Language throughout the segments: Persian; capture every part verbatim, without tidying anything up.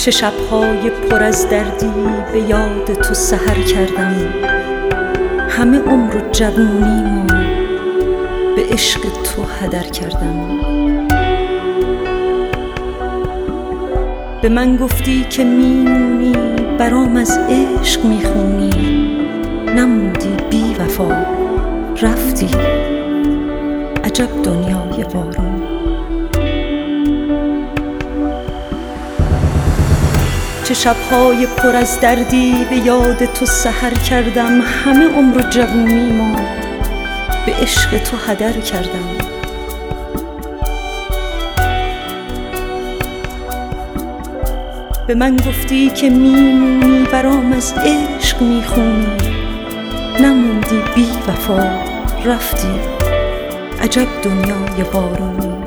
چه شب‌های پر از دردی به یاد تو سحر کردم. همه عمر و جوونیمو به عشق تو هدر کردم. به من گفتی که میمونی برام از عشق میخونی، نموندی بی وفا رفتی عجب دنیای وارون. چه شب‌های پر از دردی به یاد تو سحر کردم. همه عمر و جوونیمو به عشق تو هدر کردم. به من گفتی که میمونی برام از عشق میخونی، نموندی بی وفا رفتی عجب دنیای وارون.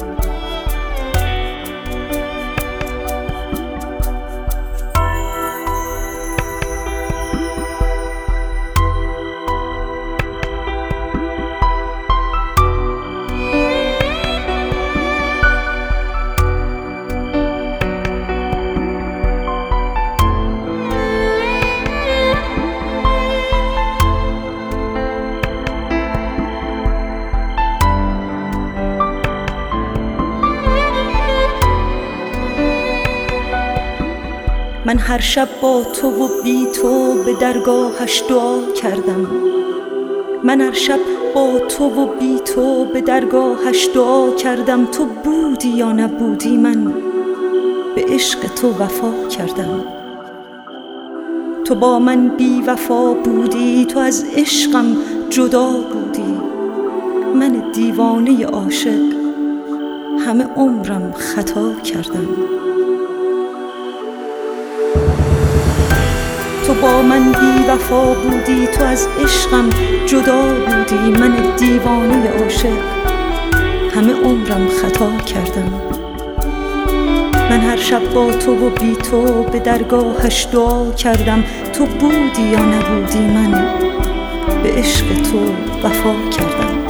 من هر شب با تو و بی تو به درگاهش دعا کردم. من هر شب با تو و بی تو به درگاهش دعا کردم. تو بودی یا نبودی من به عشق تو وفا کردم. تو با من بی وفا بودی، تو از عشقم جدا بودی. من دیوانه عاشق همه عمرم خطا کردم. تو با من بی وفا بودی، تو از عشقم جدا بودی. من دیوانه عاشق همه عمرم خطا کردم. من هر شب با تو و بی تو به درگاهش دعا کردم. تو بودی یا نبودی من به عشق تو وفا کردم.